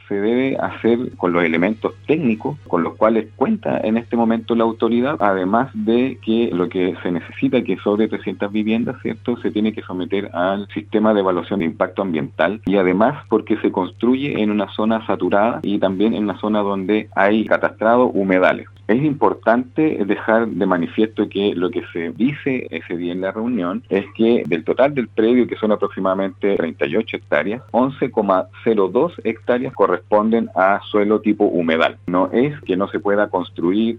se debe hacer con los elementos técnicos con los cuales cuenta en este momento la autoridad, además de que lo que se necesita, que sobre 300 viviendas, ¿cierto?, se tiene que someter al sistema de evaluación de impacto ambiental, y además porque se construye en una zona saturada y también en una zona donde hay catastrado humedales. Es importante dejar de manifiesto que lo que se dice ese día en la reunión es que del total del predio, que son aproximadamente 38 hectáreas, 11,02 hectáreas corresponden a suelo tipo humedal. No es que no se pueda construir